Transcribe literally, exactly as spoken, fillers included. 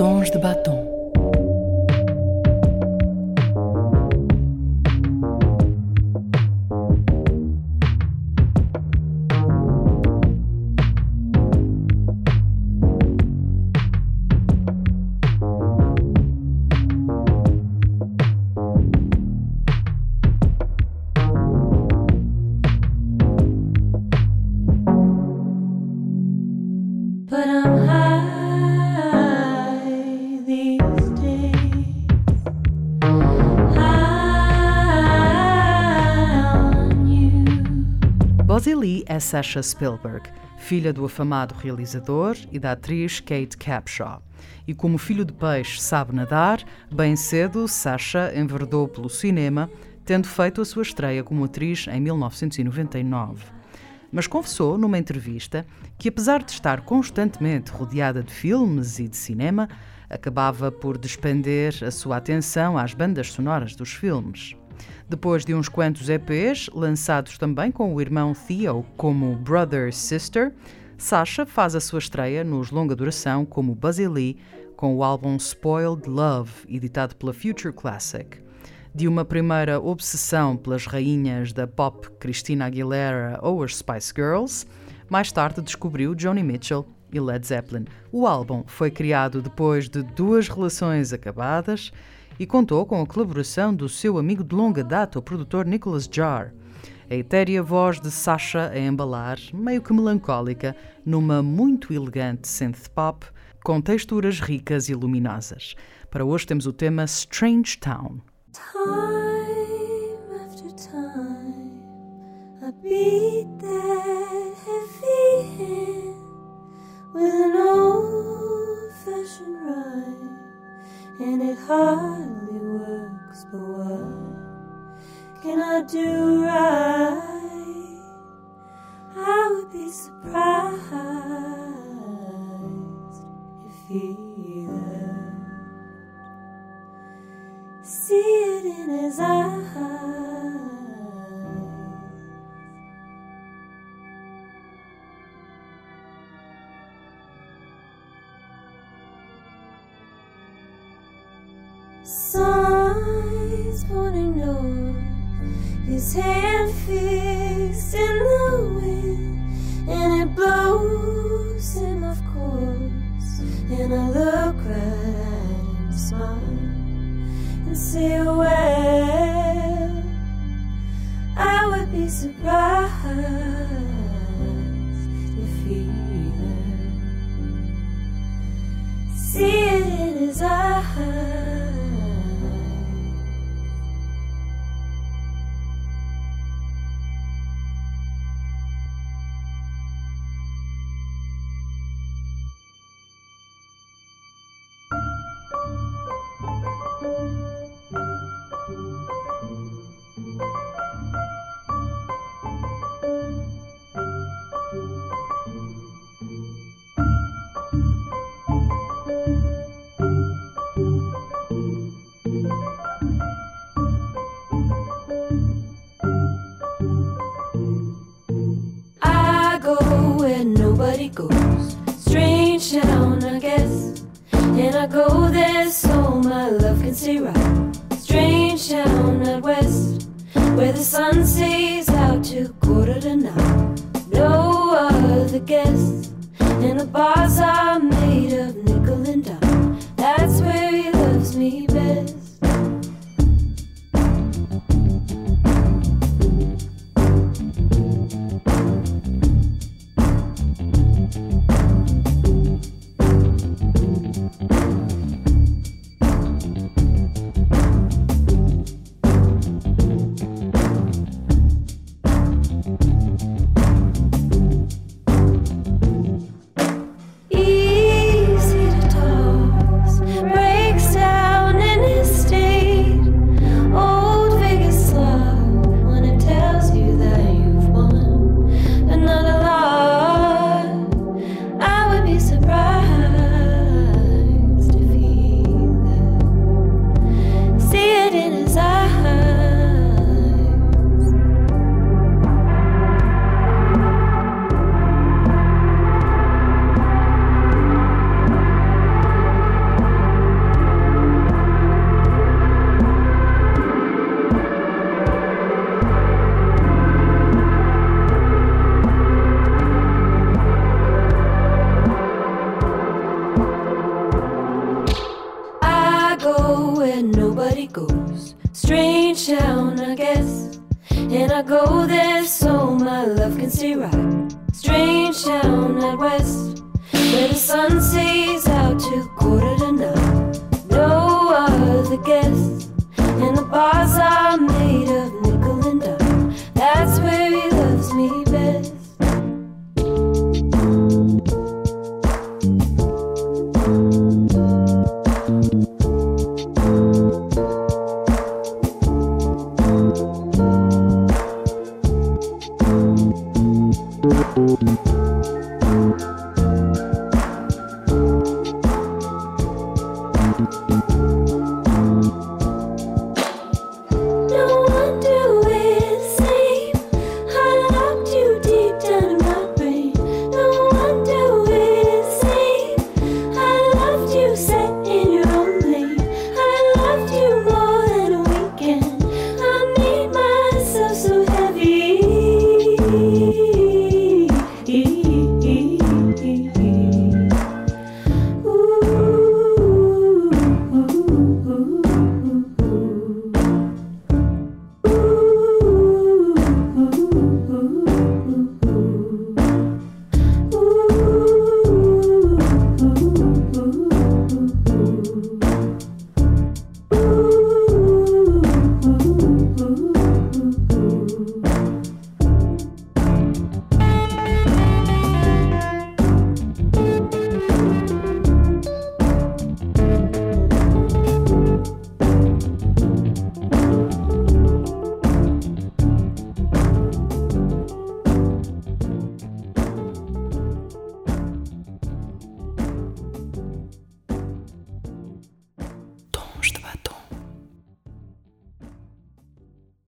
Tons de batom. But I'm high these days, high on you. Buzzy Lee é Sasha Spielberg, filha do afamado realizador e da atriz Kate Capshaw. E como filho de peixe sabe nadar, bem cedo Sasha enverdou pelo cinema, tendo feito a sua estreia como atriz em mil novecentos e noventa e nove. Mas confessou numa entrevista que, apesar de estar constantemente rodeada de filmes e de cinema, acabava por despender a sua atenção às bandas sonoras dos filmes. Depois de uns quantos E Pês, lançados também com o irmão Theo como Brother Sister, Sasha faz a sua estreia nos longa duração como Buzzy Lee com o álbum Spoiled Love, editado pela Future Classic. De uma primeira obsessão pelas rainhas da pop Christina Aguilera ou as Spice Girls, mais tarde descobriu Joni Mitchell e Led Zeppelin. O álbum foi criado depois de duas relações acabadas e contou com a colaboração do seu amigo de longa data, o produtor Nicholas Jarre. A etérea voz de Sasha a embalar, meio que melancólica, numa muito elegante synth pop com texturas ricas e luminosas. Para hoje temos o tema Strange Town. Time after time, I beat that heavy hand with an old-fashioned rhyme, and it hardly works, but what can I do right? I would be surprised if either see it in his eyes. Signs pointing north, his hand fixed in the wind, and it blows him off course. And I look right at him, smile, and say, well, I would be surprised if he see it in his eyes. Nobody goes, strange town I guess, and I go there so my love can stay right. Strange town out west, where the sun stays out till quarter to nine. No other guests, and the bars are made of nickel and dime. That's where he loves me best. Easy to toss, breaks down in his I go there so my love can see right. Strange town out west, where the sun stays out till quarter to nine. No other guests, and the bars are made of nickel and dime. That's where he loves me best. Thank you.